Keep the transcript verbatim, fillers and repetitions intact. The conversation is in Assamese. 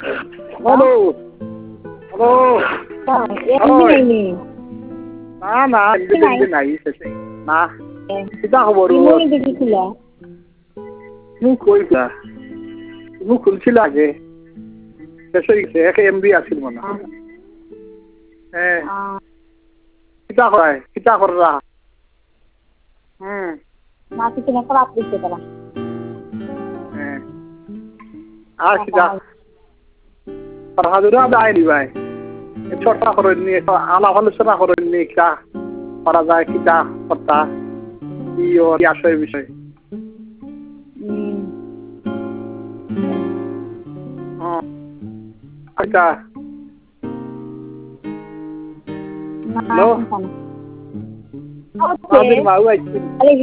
Halo. Halo. Ini ini. Nah, nah, ini নাই sese. Nah. Kita খবর Ini দেখেছিল। মু কইলা। মু খুলছিল আগে। শেষ হয়ে গেছে এক এমবি আছিল মনে হয়। হ্যাঁ। কিতা কয়? কিতা কররা? হুম। না কিছু না খারাপ দিতে তারা। হ্যাঁ। আর কিতা? Parhadura dai di bai. Chota koron ni ala aলোচনা koron ni কিতা করা যায় কিতা কথা ইও আসে বিষয়। হুম। হ্যাঁ। আচ্ছা। না। হ্যালো। আমাদের মাউ আইছিল।